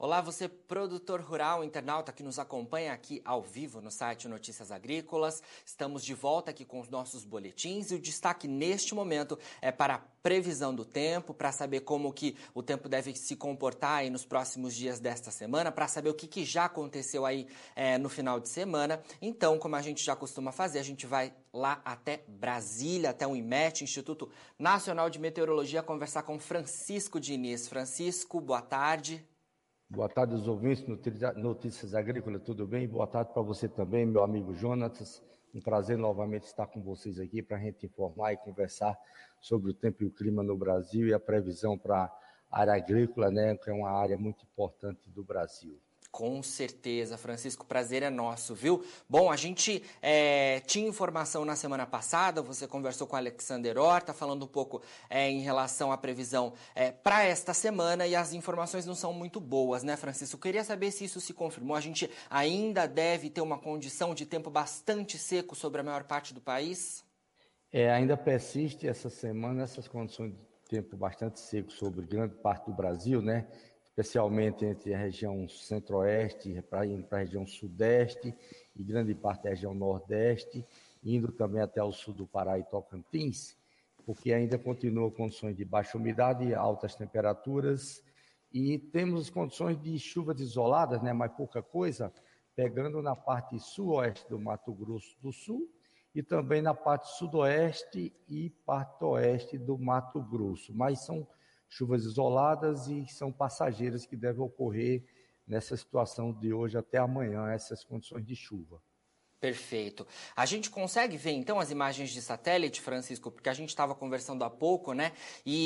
Olá, você produtor rural, internauta que nos acompanha aqui ao vivo no site Notícias Agrícolas. Estamos de volta aqui com os nossos boletins e o destaque neste momento é para a previsão do tempo, para saber como que o tempo deve se comportar aí nos próximos dias desta semana, para saber o que já aconteceu aí no final de semana. Então, como a gente já costuma fazer, a gente vai lá até Brasília, até o IMET, Instituto Nacional de Meteorologia, conversar com Francisco Diniz. Francisco, boa tarde. Boa tarde aos ouvintes, Notícias Agrícolas, tudo bem? Boa tarde para você também, meu amigo Jonatas. Um prazer novamente estar com vocês aqui para a gente informar e conversar sobre o tempo e o clima no Brasil e a previsão para a área agrícola, né, que é uma área muito importante do Brasil. Com certeza, Francisco, o prazer é nosso, viu? Bom, a gente tinha informação na semana passada, você conversou com o Alexander Horta, falando um pouco em relação à previsão para esta semana, e as informações não são muito boas, né, Francisco? Eu queria saber se isso se confirmou. A gente ainda deve ter uma condição de tempo bastante seco sobre a maior parte do país? Ainda persiste essa semana essas condições de tempo bastante seco sobre grande parte do Brasil, né? Especialmente entre a região centro-oeste para a região sudeste e grande parte da região nordeste, indo também até o sul do Pará e Tocantins, porque ainda continua condições de baixa umidade e altas temperaturas, e temos condições de chuvas isoladas, né, mas pouca coisa, pegando na parte sul-oeste do Mato Grosso do Sul e também na parte sudoeste e parte oeste do Mato Grosso, mas são chuvas isoladas e são passageiras que devem ocorrer nessa situação de hoje até amanhã, essas condições de chuva. Perfeito. A gente consegue ver, então, as imagens de satélite, Francisco, porque a gente estava conversando há pouco, né?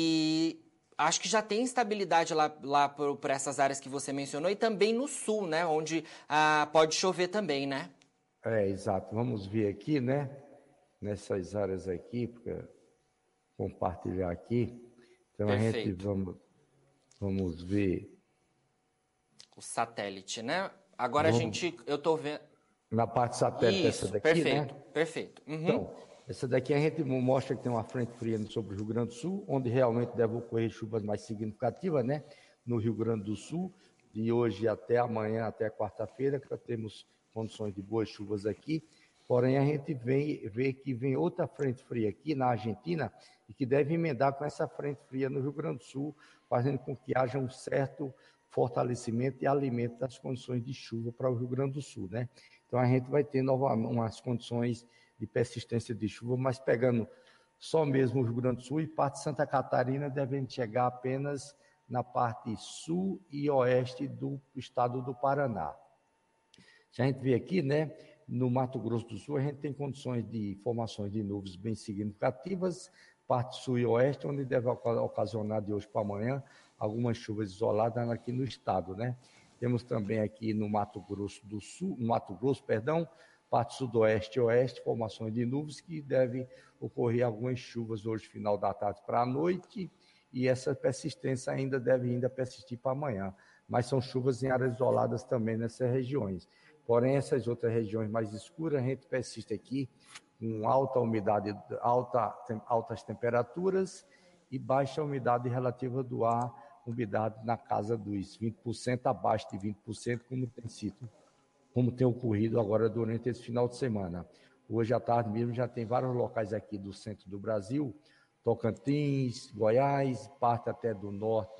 E acho que já tem estabilidade lá por essas áreas que você mencionou e também no sul, né? Onde pode chover também, né? Exato. Vamos ver aqui, né? Nessas áreas aqui, para compartilhar aqui. Então, Perfeito. vamos ver. O satélite, né? Agora Vamos, eu tô vendo. na parte satélite essa Isso, daqui, perfeito, né? perfeito. Uhum. Então, essa daqui a gente mostra que tem uma frente fria sobre o Rio Grande do Sul, onde realmente deve ocorrer chuvas mais significativas, né? No Rio Grande do Sul, de hoje até amanhã, até quarta-feira, que temos condições de boas chuvas aqui. Porém, a gente vê que vem outra frente fria aqui na Argentina e que deve emendar com essa frente fria no Rio Grande do Sul, fazendo com que haja um certo fortalecimento e alimento das condições de chuva para o Rio Grande do Sul, né? Então, a gente vai ter novamente umas condições de persistência de chuva, mas pegando só mesmo o Rio Grande do Sul e parte de Santa Catarina, devem chegar apenas na parte sul e oeste do estado do Paraná. Se a gente vê aqui, né, no Mato Grosso do Sul, a gente tem condições de formações de nuvens bem significativas, parte sul e oeste, onde deve ocasionar de hoje para amanhã algumas chuvas isoladas aqui no estado, né? Temos também aqui no Mato Grosso do Sul, parte sudoeste e oeste, formações de nuvens que devem ocorrer algumas chuvas hoje, final da tarde para a noite, e essa persistência deve persistir para amanhã. Mas são chuvas em áreas isoladas também nessas regiões. Porém, essas outras regiões mais escuras, a gente persiste aqui com alta umidade, altas temperaturas e baixa umidade relativa do ar, umidade na casa dos 20%, abaixo de 20%, como tem ocorrido agora durante esse final de semana. Hoje à tarde mesmo já tem vários locais aqui do centro do Brasil, Tocantins, Goiás, parte até do norte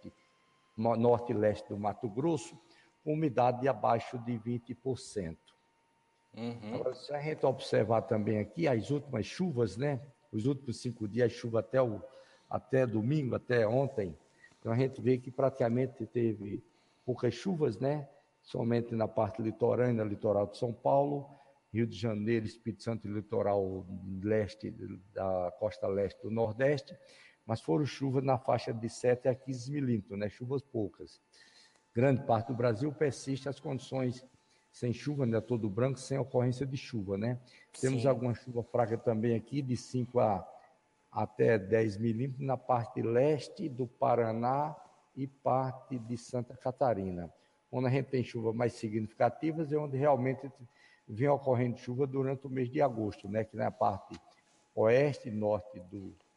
e leste do Mato Grosso, com umidade de abaixo de 20%. Uhum. Agora, se a gente observar também aqui as últimas chuvas, né? Os últimos 5 dias, chuva até domingo, até ontem, então a gente vê que praticamente teve poucas chuvas, né? Somente na parte litorânea, litoral de São Paulo, Rio de Janeiro, Espírito Santo e litoral leste da costa leste do Nordeste, mas foram chuvas na faixa de 7 a 15 milímetros, né? Chuvas poucas. Grande parte do Brasil persiste as condições sem chuva, né? Todo branco, sem ocorrência de chuva, né? Temos Sim. alguma chuva fraca também aqui, de 5 até 10 milímetros, na parte leste do Paraná e parte de Santa Catarina. Onde a gente tem chuvas mais significativas é onde realmente vem ocorrendo chuva durante o mês de agosto, né? Que na parte oeste e norte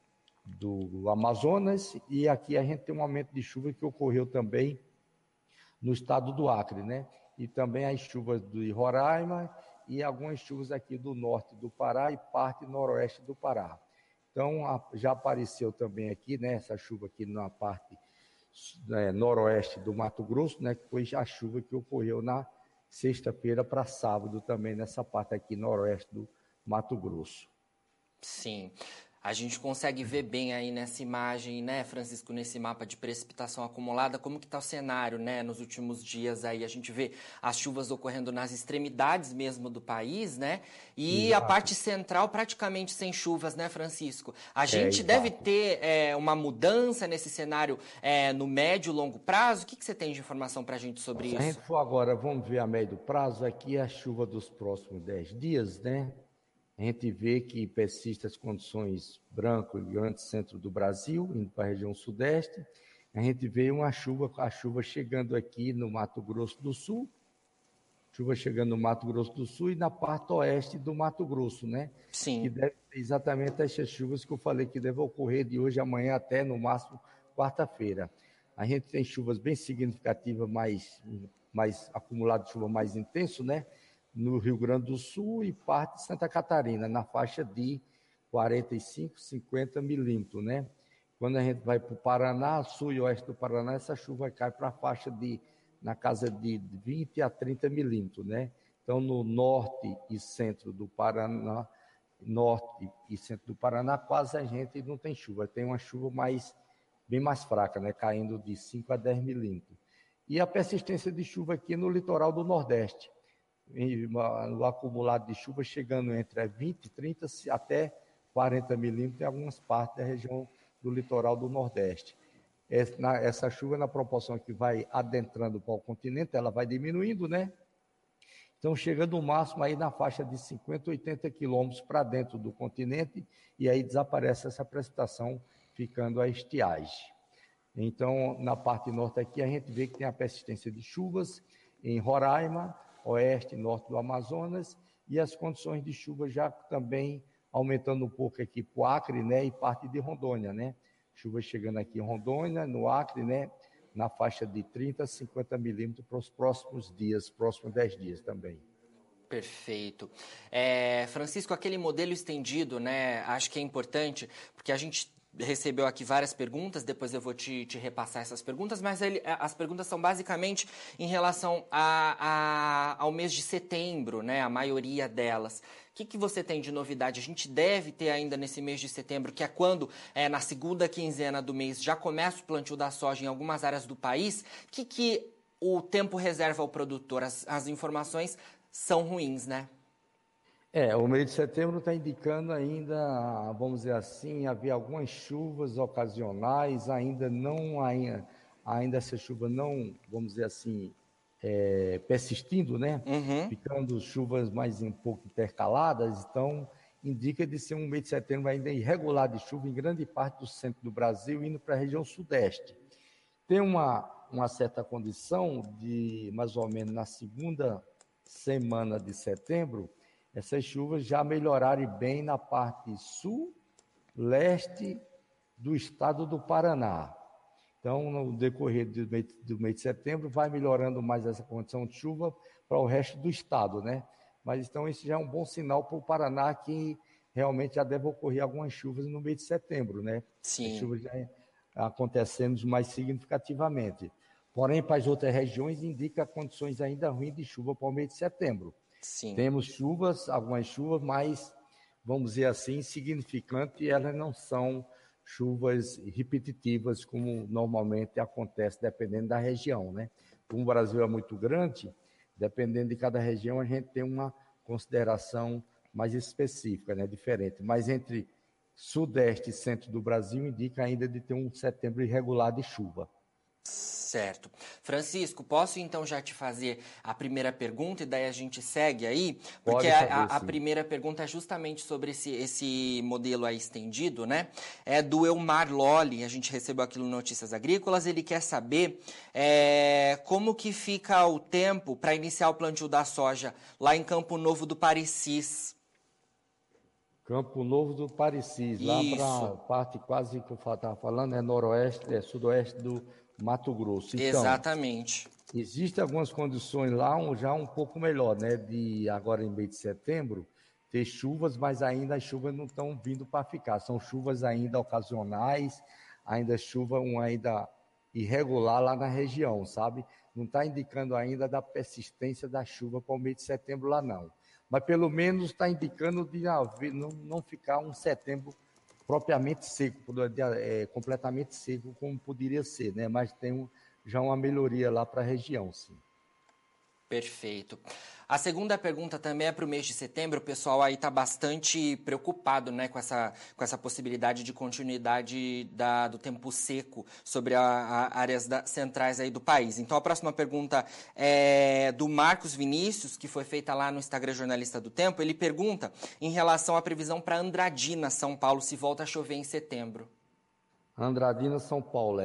do Amazonas, e aqui a gente tem um aumento de chuva que ocorreu também no estado do Acre, né? E também as chuvas de Roraima e algumas chuvas aqui do norte do Pará e parte noroeste do Pará. Então, já apareceu também aqui, né, essa chuva aqui na parte noroeste do Mato Grosso, né, que foi a chuva que ocorreu na sexta-feira para sábado também, nessa parte aqui noroeste do Mato Grosso. Sim. A gente consegue ver bem aí nessa imagem, né, Francisco, nesse mapa de precipitação acumulada, como que está o cenário, né, nos últimos dias aí. A gente vê as chuvas ocorrendo nas extremidades mesmo do país, né, e Exato. a parte central praticamente sem chuvas, né, Francisco? A gente Exato. deve ter uma mudança nesse cenário no médio e longo prazo? O que você tem de informação para a gente sobre isso? Se a gente for agora, vamos ver a médio prazo, aqui é a chuva dos próximos 10 dias, né? A gente vê que persistem as condições branco e grande centro do Brasil, indo para a região sudeste. A gente vê a chuva chegando aqui no Mato Grosso do Sul, e na parte oeste do Mato Grosso, né? Sim. Que deve ser exatamente essas chuvas que eu falei que devem ocorrer de hoje, amanhã até no máximo quarta-feira. A gente tem chuvas bem significativas, mais acumulado de chuva mais intenso, né? No Rio Grande do Sul e parte de Santa Catarina, na faixa de 45, 50 milímetros, né? Quando a gente vai para o Paraná, sul e oeste do Paraná, essa chuva cai para a faixa na casa de 20 a 30 milímetros, né? Então, no norte e centro do Paraná, quase a gente não tem chuva, tem uma chuva bem mais fraca, né? Caindo de 5 a 10 milímetros. E a persistência de chuva aqui no litoral do Nordeste, o acumulado de chuva chegando entre 20, 30 até 40 milímetros em algumas partes da região do litoral do Nordeste. Essa chuva, na proporção que vai adentrando para o continente, ela vai diminuindo, né? Então, chega no máximo aí na faixa de 50, 80 quilômetros para dentro do continente e aí desaparece essa precipitação, ficando a estiagem. Então, na parte norte aqui, a gente vê que tem a persistência de chuvas em Roraima, oeste e norte do Amazonas, e as condições de chuva já também aumentando um pouco aqui para o Acre, né, e parte de Rondônia, né? Chuva chegando aqui em Rondônia, no Acre, né, na faixa de 30 a 50 milímetros para os próximos 10 dias também. Perfeito. Francisco, aquele modelo estendido, né, acho que é importante, porque a gente recebeu aqui várias perguntas, depois eu vou te repassar essas perguntas, mas as perguntas são basicamente em relação ao mês de setembro, né, a maioria delas. O que você tem de novidade? A gente deve ter ainda nesse mês de setembro, que é quando, na segunda quinzena do mês, já começa o plantio da soja em algumas áreas do país. O que o tempo reserva ao produtor? As informações são ruins, né? O mês de setembro está indicando ainda, vamos dizer assim, havia algumas chuvas ocasionais, ainda essa chuva não, vamos dizer assim, persistindo, né? Uhum. Ficando chuvas mais um pouco intercaladas, então indica de ser um mês de setembro ainda irregular de chuva em grande parte do centro do Brasil, indo para a região sudeste. Tem uma certa condição de, mais ou menos, na segunda semana de setembro, essas chuvas já melhorarem bem na parte sul, leste do estado do Paraná. Então, no decorrer do mês de setembro, vai melhorando mais essa condição de chuva para o resto do estado, né? Mas, então, isso já é um bom sinal para o Paraná, que realmente já deve ocorrer algumas chuvas no mês de setembro, né? Sim. As chuvas já acontecendo mais significativamente. Porém, para as outras regiões, indica condições ainda ruins de chuva para o mês de setembro. Sim. Temos algumas chuvas, mas, vamos dizer assim, insignificantes, e elas não são chuvas repetitivas, como normalmente acontece, dependendo da região, né? Como o Brasil é muito grande, dependendo de cada região, a gente tem uma consideração mais específica, né? Diferente. Mas entre sudeste e centro do Brasil, indica ainda de ter um setembro irregular de chuva. Certo. Francisco, posso então já te fazer a primeira pergunta e daí a gente segue aí? Porque a primeira pergunta é justamente sobre esse modelo aí estendido, né? É do Elmar Lolli, a gente recebeu aqui no Notícias Agrícolas, ele quer saber como que fica o tempo para iniciar o plantio da soja lá em Campo Novo do Parecis. Campo Novo do Parecis, lá para a parte quase que eu estava falando, sudoeste Mato Grosso. Então, exatamente. existem algumas condições lá já um pouco melhor, né? De agora em mês de setembro ter chuvas, mas ainda as chuvas não estão vindo para ficar. São chuvas ainda ocasionais, ainda chuva ainda irregular lá na região, sabe? Não está indicando ainda da persistência da chuva para o mês de setembro lá não. Mas pelo menos está indicando de não ficar um setembro propriamente seco, completamente seco como poderia ser, né? Mas tem já uma melhoria lá para a região, sim. Perfeito. A segunda pergunta também é para o mês de setembro. O pessoal aí está bastante preocupado, né, com essa possibilidade de continuidade do tempo seco sobre áreas centrais aí do país. Então, a próxima pergunta é do Marcos Vinícius, que foi feita lá no Instagram Jornalista do Tempo. Ele pergunta em relação à previsão para Andradina, São Paulo, se volta a chover em setembro. Andradina, São Paulo,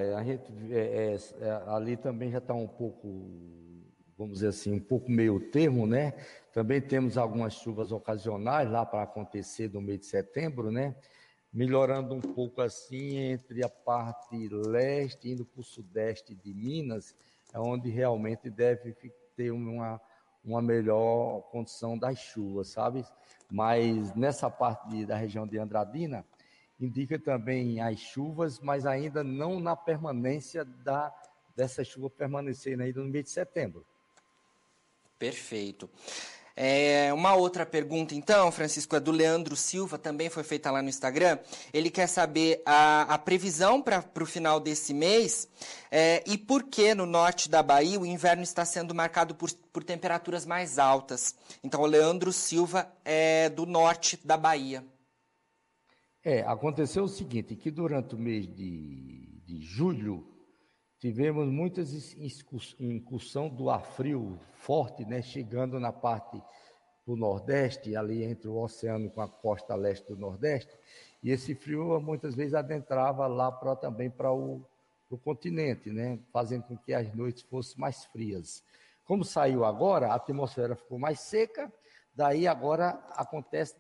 ali também já está um pouco, vamos dizer assim, um pouco meio termo, né? Também temos algumas chuvas ocasionais lá para acontecer no mês de setembro, né? Melhorando um pouco assim entre a parte leste indo para o sudeste de Minas, é onde realmente deve ter uma melhor condição das chuvas, sabe? Mas nessa parte da região de Andradina, indica também as chuvas, mas ainda não na permanência dessa chuva permanecendo ainda no mês de setembro. Perfeito. Uma outra pergunta, então, Francisco, é do Leandro Silva, também foi feita lá no Instagram. Ele quer saber a previsão para o final desse mês e por que no norte da Bahia o inverno está sendo marcado por temperaturas mais altas. Então, o Leandro Silva é do norte da Bahia. Aconteceu o seguinte, que durante o mês de julho, tivemos muitas incursão do ar frio forte, né, chegando na parte do Nordeste, ali entre o oceano com a costa leste do Nordeste, e esse frio muitas vezes adentrava lá também para o continente, né, fazendo com que as noites fossem mais frias. Como saiu agora, a atmosfera ficou mais seca, daí agora acontece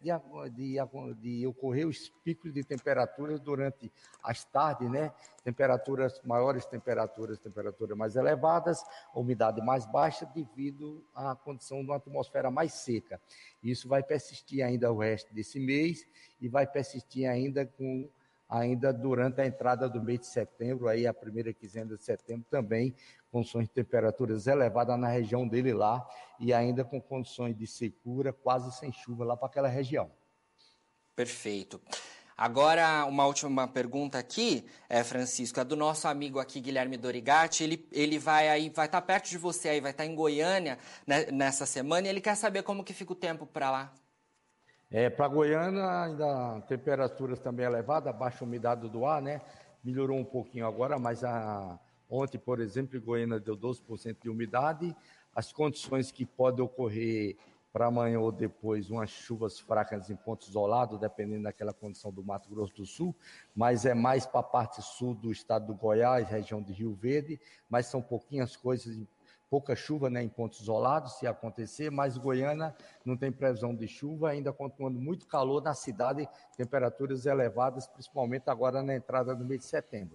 de ocorrer os picos de temperaturas durante as tardes, né? Maiores temperaturas mais elevadas, umidade mais baixa devido à condição de uma atmosfera mais seca. Isso vai persistir ainda o resto desse mês e vai persistir ainda durante a entrada do mês de setembro, aí a primeira quinzena de setembro também, condições de temperaturas elevadas na região dele lá e ainda com condições de secura, quase sem chuva lá para aquela região. Perfeito. Agora, uma última pergunta aqui, Francisco, é do nosso amigo aqui, Guilherme Dorigatti. Ele vai estar perto de você aí, vai estar em Goiânia, né, nessa semana, e ele quer saber como que fica o tempo para lá. Para Goiânia, ainda temperaturas também elevadas, baixa umidade do ar, né? Melhorou um pouquinho agora, mas ontem, por exemplo, Goiânia deu 12% de umidade. As condições que podem ocorrer para amanhã ou depois, umas chuvas fracas em pontos isolados, dependendo daquela condição do Mato Grosso do Sul, mas é mais para a parte sul do estado do Goiás, região de Rio Verde, mas são pouquinhas coisas, pouca chuva, né, em pontos isolados, se acontecer, mas Goiânia não tem previsão de chuva, ainda continuando muito calor na cidade, temperaturas elevadas, principalmente agora na entrada do mês de setembro.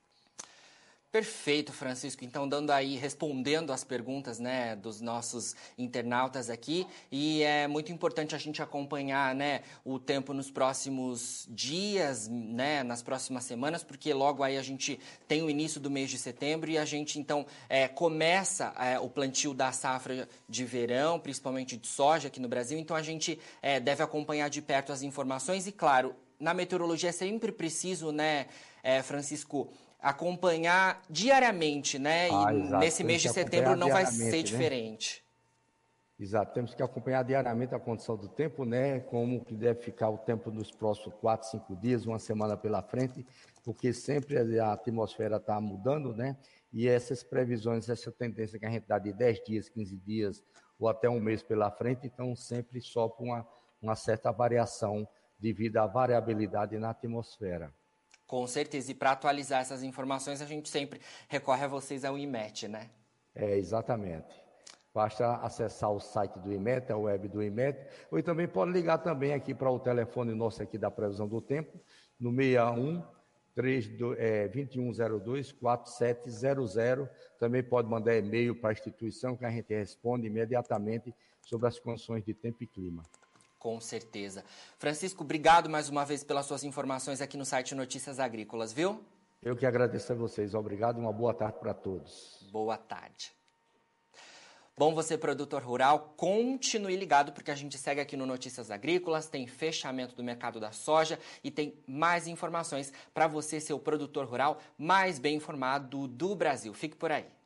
Perfeito, Francisco. Então, respondendo às perguntas, né, dos nossos internautas aqui, e é muito importante a gente acompanhar, né, o tempo nos próximos dias, né, nas próximas semanas, porque logo aí a gente tem o início do mês de setembro e a gente, então, começa o plantio da safra de verão, principalmente de soja aqui no Brasil, então a gente deve acompanhar de perto as informações e, claro, na meteorologia é sempre preciso, né, Francisco, acompanhar diariamente, né? Exato. Nesse mês de setembro não vai ser diferente. Né? Exato, temos que acompanhar diariamente a condição do tempo, né? Como que deve ficar o tempo nos próximos 4, 5 dias, uma semana pela frente, porque sempre a atmosfera está mudando, né? E essas previsões, essa tendência que a gente dá de 10 dias, 15 dias ou até um mês pela frente, então sempre sofre uma certa variação devido à variabilidade na atmosfera. Com certeza. E para atualizar essas informações, a gente sempre recorre a vocês ao IMET, né? Exatamente. Basta acessar o site do IMET, a web do IMET, ou também pode ligar também aqui para o telefone nosso aqui da previsão do tempo, no 61 2102-4700. Também pode mandar e-mail para a instituição que a gente responde imediatamente sobre as condições de tempo e clima. Com certeza. Francisco, obrigado mais uma vez pelas suas informações aqui no site Notícias Agrícolas, viu? Eu que agradeço a vocês. Obrigado e uma boa tarde para todos. Boa tarde. Bom, você produtor rural, continue ligado porque a gente segue aqui no Notícias Agrícolas, tem fechamento do mercado da soja e tem mais informações para você ser o produtor rural mais bem informado do Brasil. Fique por aí.